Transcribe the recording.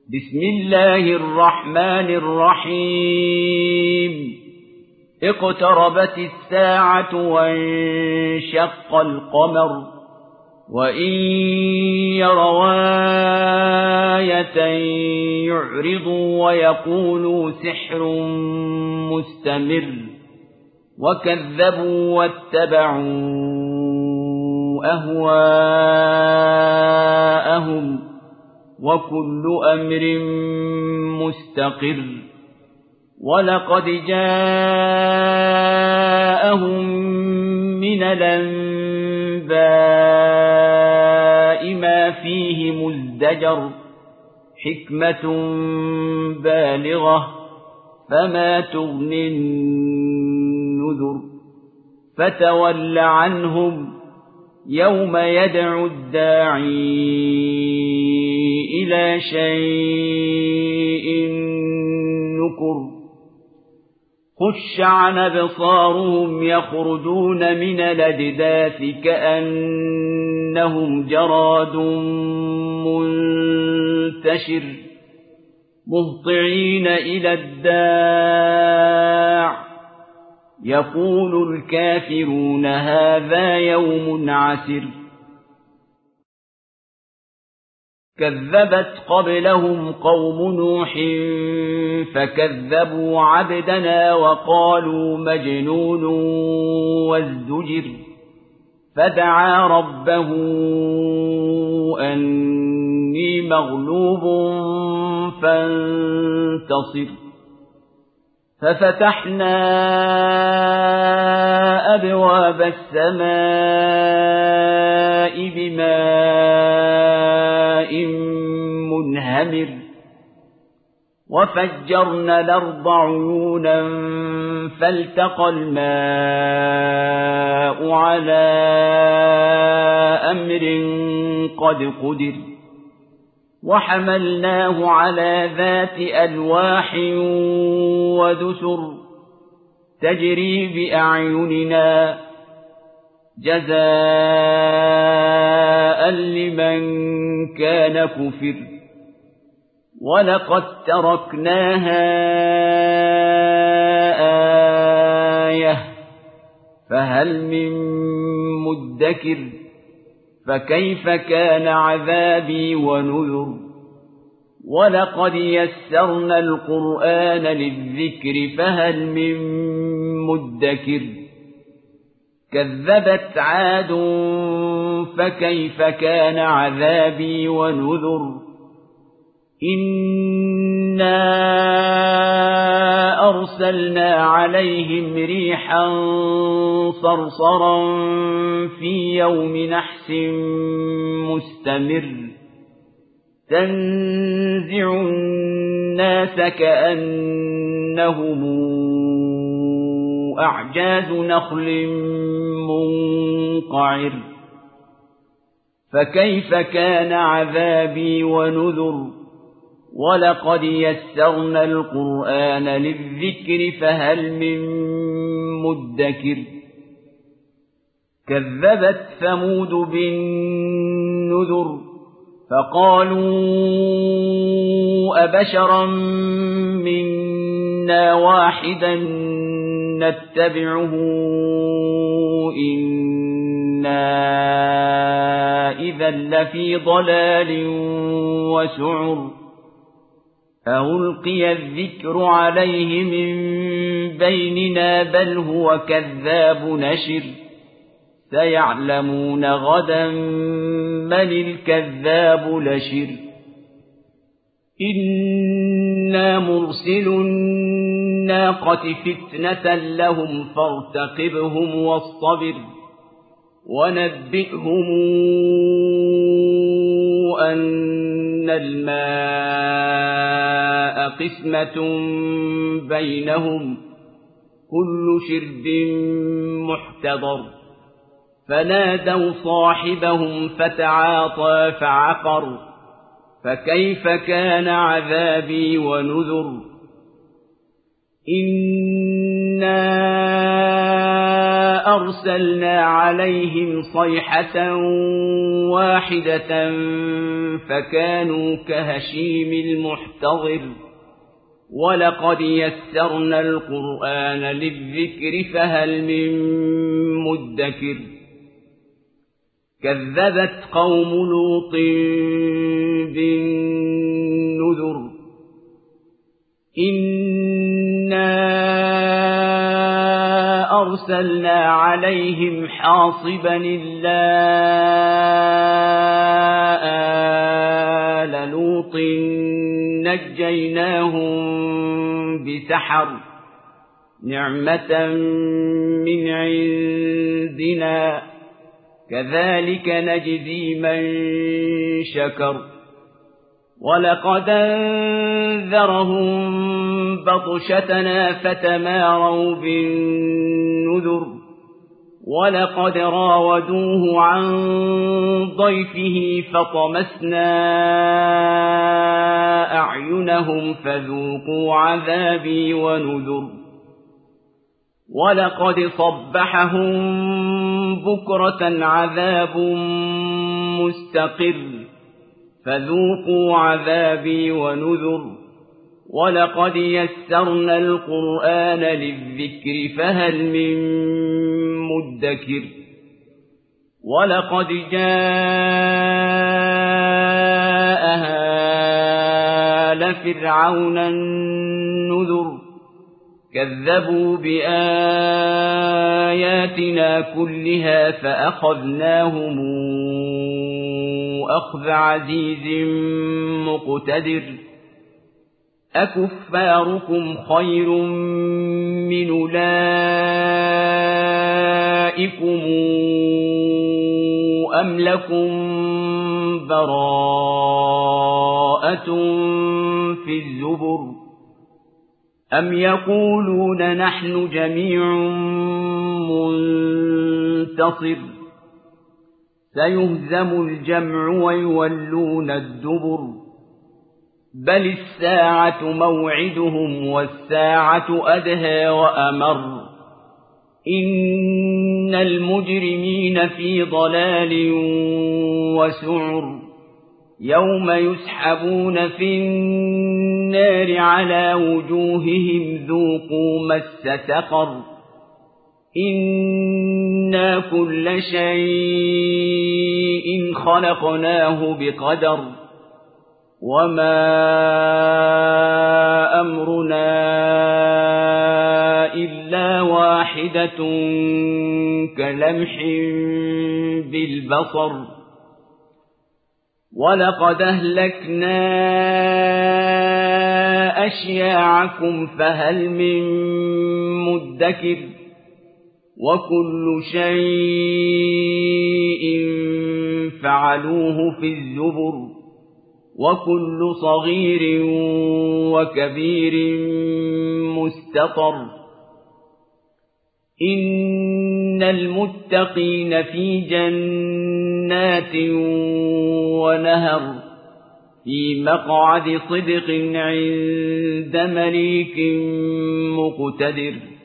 بسم الله الرحمن الرحيم اقتربت الساعة وانشق القمر وإن يروا آية يعرضوا ويقولوا سحر مستمر وكذبوا واتبعوا أهواءهم وكل أمر مستقر ولقد جاءهم من الأنباء ما فيه مزدجر حكمة بالغة فما تغني النذر فتول عنهم يوم يدعو الداعي إلى شيء نكر خش عن أبصارهم يخرجون من الأجداث كأنهم جراد منتشر مهطعين إلى الداع يقول الكافرون هذا يوم عسر كذبت قبلهم قوم نوح فكذبوا عبدنا وقالوا مجنون وازدجر فدعا ربه أني مغلوب فانتصر ففتحنا أبواب السماء بماء منهمر وفجرنا الأرض عيونا فالتقى الماء على أمر قد قدر وحملناه على ذات ألواح ودسر تجري بأعيننا جزاء لمن كان كفر ولقد تركناها آية فهل من مدكر فكيف كان عذابي ونذر ولقد يسرنا القرآن للذكر فهل من مدكر كذبت عاد فكيف كان عذابي ونذر إنا أرسلنا عليهم ريحا صرصرا في يوم نحس مستمر تنزع الناس كأنهم أعجاز نخل منقعر فكيف كان عذابي ونذر ولقد يسرنا القرآن للذكر فهل من مدكر كذبت ثمود بالنذر فقالوا أبشرا منا واحدا نتبعه إنا إذا لفي ضلال وسعر ألقي الذكر عليه من بيننا بل هو كذاب نشر سيعلمون غدا من الكذاب لشر إنا مرسل الناقة فتنة لهم فارتقبهم واصطبر ونبئهم أن الماء قسمة بينهم كل شرب محتضر فنادوا صاحبهم فتعاطى فعقر فكيف كان عذابي ونذر إنا أرسلنا عليهم صيحة واحدة فكانوا كهشيم المحتضر ولقد يسرنا القرآن للذكر فهل من مدكر كذبت قوم لوط بالنذر إنا أرسلنا عليهم حاصبا إلا آل لوط نجيناهم بسحر نعمة من عندنا كذلك نجزي من شكر ولقد أنذرهم بطشتنا فتماروا بالنذر ولقد راودوه عن ضيفه فطمسنا أعينهم فذوقوا عذابي ونذر ولقد صبحهم بكرة عذاب مستقر فذوقوا عذابي ونذر ولقد يسرنا القرآن للذكر فهل من مدكر ولقد جاء آل فرعون النذر كذبوا بآياتنا كلها فأخذناهم أخذ عزيز مقتدر أكفاركم خير من أولئكم أم لكم براءة في الزبر أم يقولون نحن جميع منتصر سيهزم الجمع ويولون الدبر بل الساعة موعدهم والساعة أدهى وأمر إن المجرمين في ضلال وسعر يوم يسحبون في النار على وجوههم ذوقوا مس سقر إنا كل شيء خلقناه بقدر وما أمرنا إلا واحدة كلمح بالبصر ولقد أهلكنا أشياعكم فهل من مدكر وكل شيء فعلوه في الزبر وكل صغير وكبير مستطر إن المتقين في جنات ونهر في مقعد صدق عند مليك مقتدر